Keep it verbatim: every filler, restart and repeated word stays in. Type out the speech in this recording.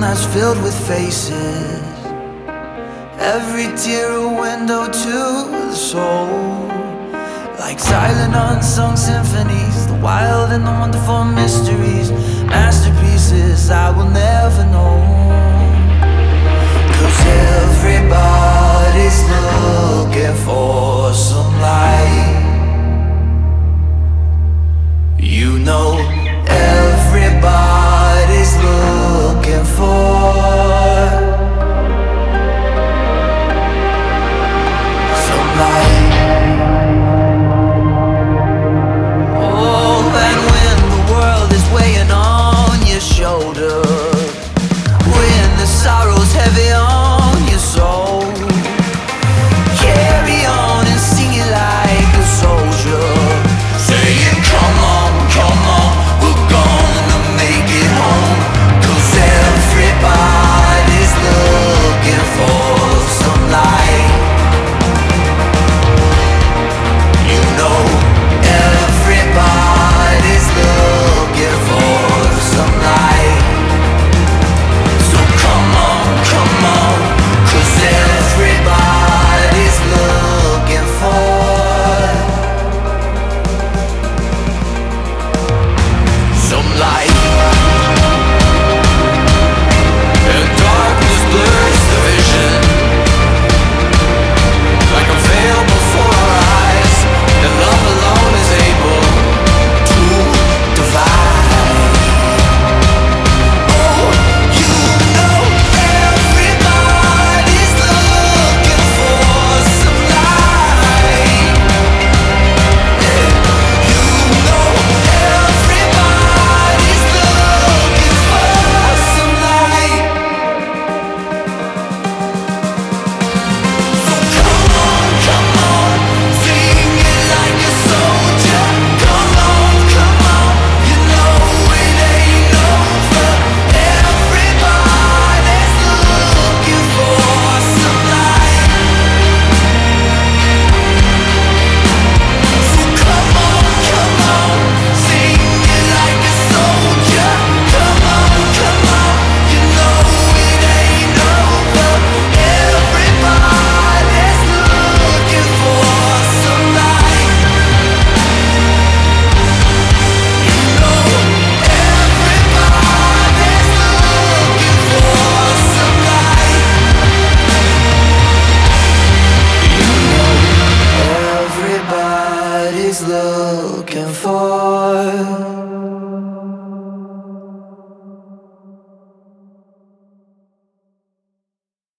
that's filled with faces. Every tear a window to the soul. Like silent unsung symphonies, the wild and the wonderful mysteries, masterpieces I will never know. 'Cause everybody's looking for some light. You know, everybody's looking for some light. Oh, and when the world is weighing on your shoulder, when the sorrow's heavy on your soul, carry on and sing it like a soldier, saying come on, come on, we're gonna make it home. 'Cause everybody's looking for some light. You know, everybody's looking for some light. So come on, come on, 'cause everybody's looking for some light. And darkness blurs the vision, like a veil before our eyes, and love alone is able to divide. Oh, you know, everybody's looking for some light. Yeah. You know, everybody's looking for some light. So come on, come on, sing it like a soldier. Come on, come on, you know it ain't over. Everybody's looking for some light. So come on, come on, sing it like a soldier. Come on, come on, you know it ain't over. Everybody's looking for some light. You know, everybody's looking for some light. You know, everybody's looking for